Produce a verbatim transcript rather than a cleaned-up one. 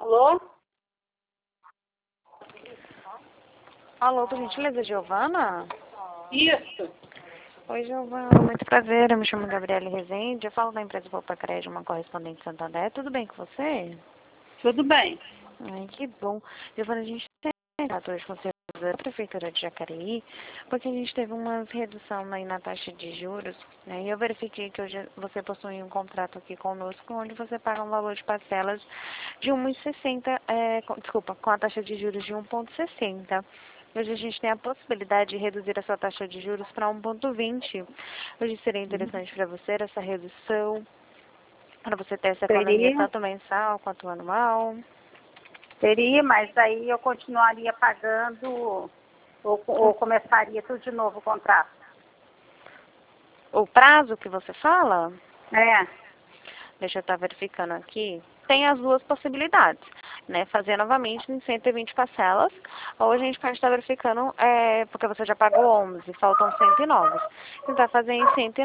Alô? Alô, por gentileza, Giovana? Isso. Oi, Giovana, muito prazer. Eu me chamo Gabriele Rezende. Eu falo da empresa Poupa Crédito, uma correspondente de Santander. Tudo bem com você? Tudo bem. Ai, que bom. Giovana, a gente tem contato hoje com o da Prefeitura de Jacareí, porque a gente teve uma redução aí na taxa de juros, né? E eu verifiquei que hoje você possui um contrato aqui conosco, onde você paga um valor de parcelas de um vírgula sessenta, é, com- desculpa, com a taxa de juros de um vírgula sessenta. Hoje a gente tem a possibilidade de reduzir a sua taxa de juros para um vírgula vinte. Hoje seria interessante para você essa redução, para você ter essa economia Seria, tanto mensal quanto anual. seria, mas aí eu continuaria pagando ou, ou começaria tudo de novo o contrato. O prazo que você fala, É, deixa eu estar verificando aqui, tem as duas possibilidades, né? Fazer novamente em cento e vinte parcelas, ou a gente pode estar verificando, é, porque você já pagou onze, faltam cento e nove. Tentar fazer em cento e